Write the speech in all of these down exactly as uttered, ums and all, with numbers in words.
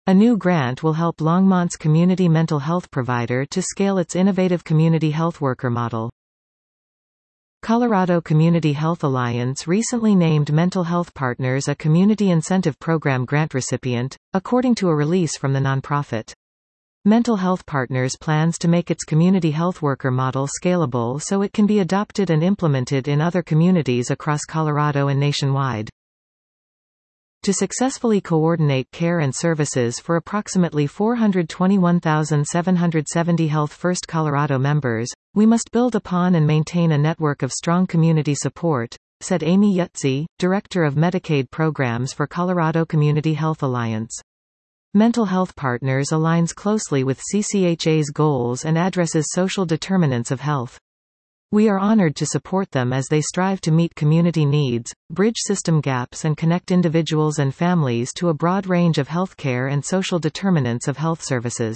A new grant will help Longmont's community mental health provider to scale its innovative community health worker model. Colorado Community Health Alliance recently named Mental Health Partners a Community Incentive Program grant recipient, according to a release from the nonprofit. Mental Health Partners plans to make its community health worker model scalable so it can be adopted and implemented in other communities across Colorado and nationwide. To successfully coordinate care and services for approximately four hundred twenty-one thousand seven hundred seventy Health First Colorado members, we must build upon and maintain a network of strong community support, said Amy Yutzi, Director of Medicaid Programs for Colorado Community Health Alliance. Mental Health Partners aligns closely with C C H A's goals and addresses social determinants of health. We are honored to support them as they strive to meet community needs, bridge system gaps and connect individuals and families to a broad range of healthcare and social determinants of health services.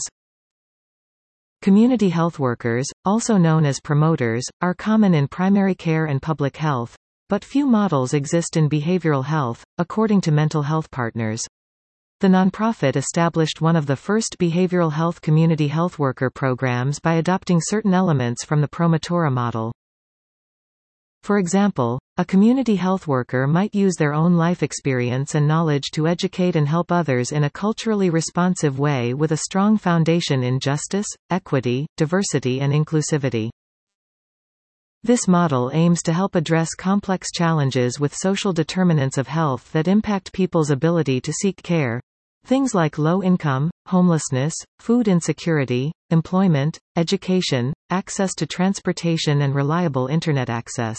Community health workers, also known as promoters, are common in primary care and public health, but few models exist in behavioral health, according to Mental Health Partners. The nonprofit established one of the first behavioral health community health worker programs by adopting certain elements from the Promotora model. For example, a community health worker might use their own life experience and knowledge to educate and help others in a culturally responsive way with a strong foundation in justice, equity, diversity and inclusivity. This model aims to help address complex challenges with social determinants of health that impact people's ability to seek care. Things like low income, homelessness, food insecurity, employment, education, access to transportation and reliable internet access.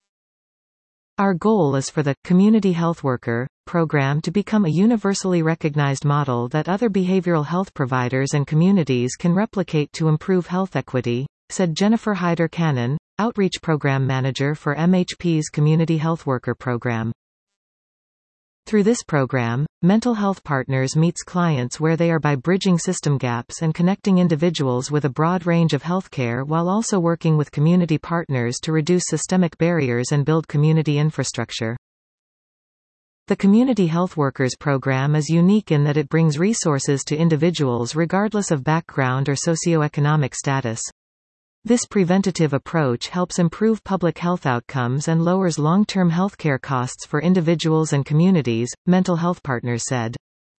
Our goal is for the Community Health Worker program to become a universally recognized model that other behavioral health providers and communities can replicate to improve health equity, said Jennifer Hyder Cannon, Outreach Program Manager for M H P's Community Health Worker Program. Through this program, Mental Health Partners meets clients where they are by bridging system gaps and connecting individuals with a broad range of healthcare while also working with community partners to reduce systemic barriers and build community infrastructure. The Community Health Workers program is unique in that it brings resources to individuals regardless of background or socioeconomic status. This preventative approach helps improve public health outcomes and lowers long-term healthcare costs for individuals and communities, Mental Health Partners said.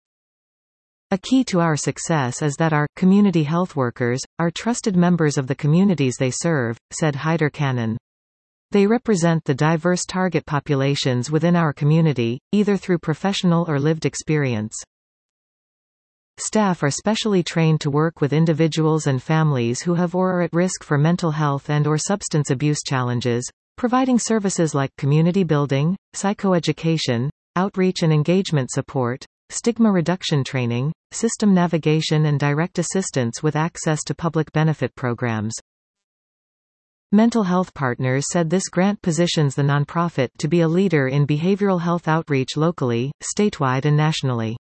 A key to our success is that our community health workers are trusted members of the communities they serve, said Hyder Cannon. They represent the diverse target populations within our community, either through professional or lived experience. Staff are specially trained to work with individuals and families who have or are at risk for mental health and or substance abuse challenges, providing services like community building, psychoeducation, outreach and engagement support, stigma reduction training, system navigation and direct assistance with access to public benefit programs. Mental Health Partners said this grant positions the nonprofit to be a leader in behavioral health outreach locally, statewide and nationally.